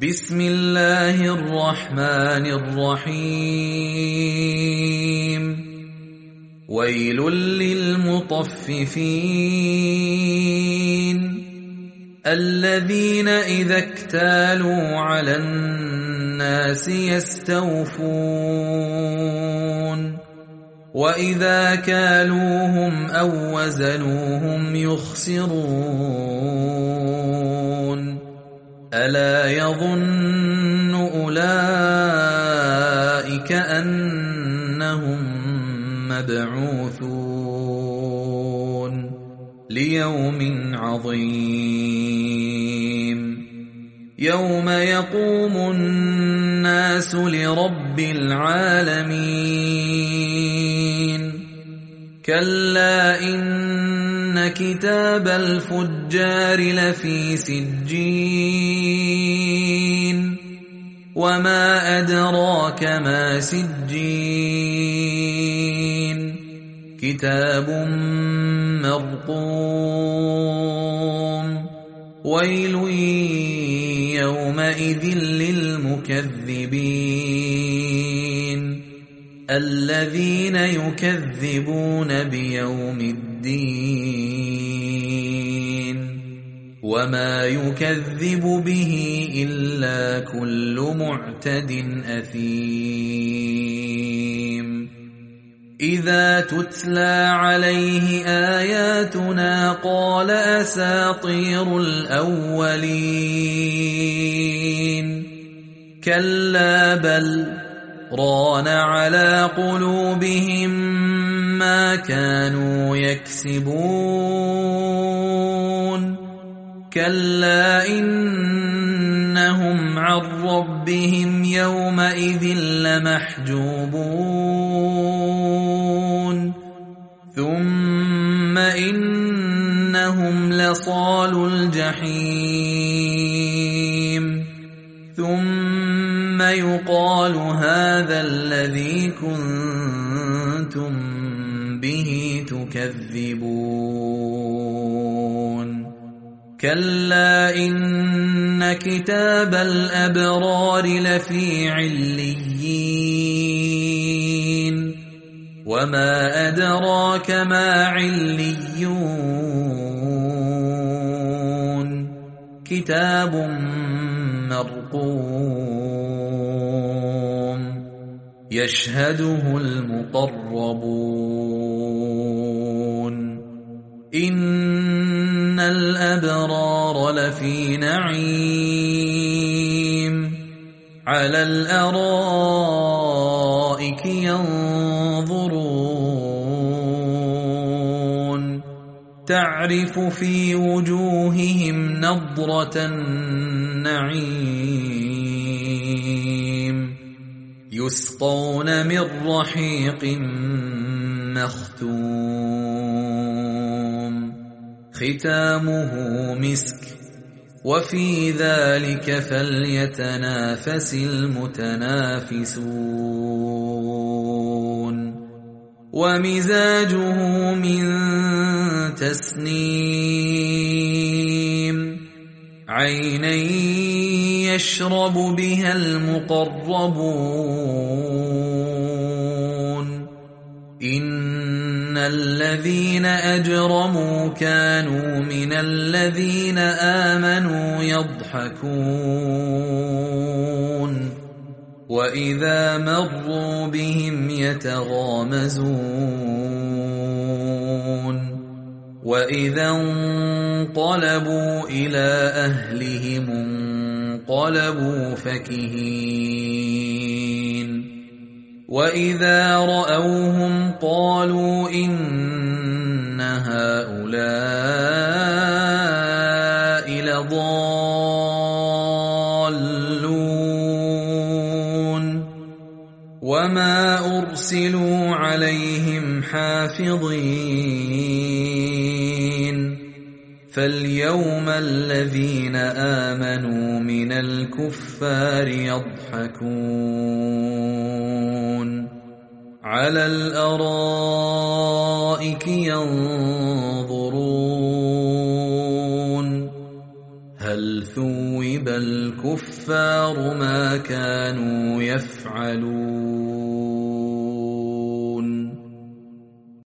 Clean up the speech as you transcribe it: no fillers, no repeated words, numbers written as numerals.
بسم الله الرحمن الرحيم ويل للمطففين الذين إذا اكتالوا على الناس يستوفون وإذا كالوهم أو وزنوهم يخسرون ألا يظن أولئك أنهم مبعوثون ليوم عظيم يوم يقوم الناس لرب العالمين كلا إن كتاب الفجار لفي سجين وما أدراك ما سجين كتاب مرقوم ويل يومئذ للمكذبين الذين يكذبون بيوم الدين وما يكذب به إلا كل معتد أثيم إذا تتلى عليه آياتنا قال أساطير الأولين كلا بل ران على قلوبهم ما كانوا يكسبون كلا إنهم عن ربهم يومئذ لمحجوبون ثم إنهم لصالو الجحيم ثم يقال هذا الذي كنتم به تكذبون كلا إن كتاب الأبرار لفي عليين وما أدراك ما عليون كتاب مرقوم يشهده المقربون إن الأبرار لفي نعيم على الأرائك ينظرون تعرف في وجوههم نضرة النعيم يسقون من رحيق مختوم ختامه مسك وفي ذلك فليتنافس المتنافسون ومزاجه من تسنيم عينا يشرب بها المقربون إن الذين أجرموا كانوا من الذين آمنوا يضحكون وإذا مروا بهم يتغامزون وإذا انقلبوا إلى أهلهم انقلبوا فكهين وإذا رأوهم قالوا إن هؤلاء لضالون وما أرسلوا عليهم حافظين فاليوم الذين آمنوا من الكفار يضحكون على الأرائك ينظرون هل ثوب الكفار الكفار ما كانوا يفعلون.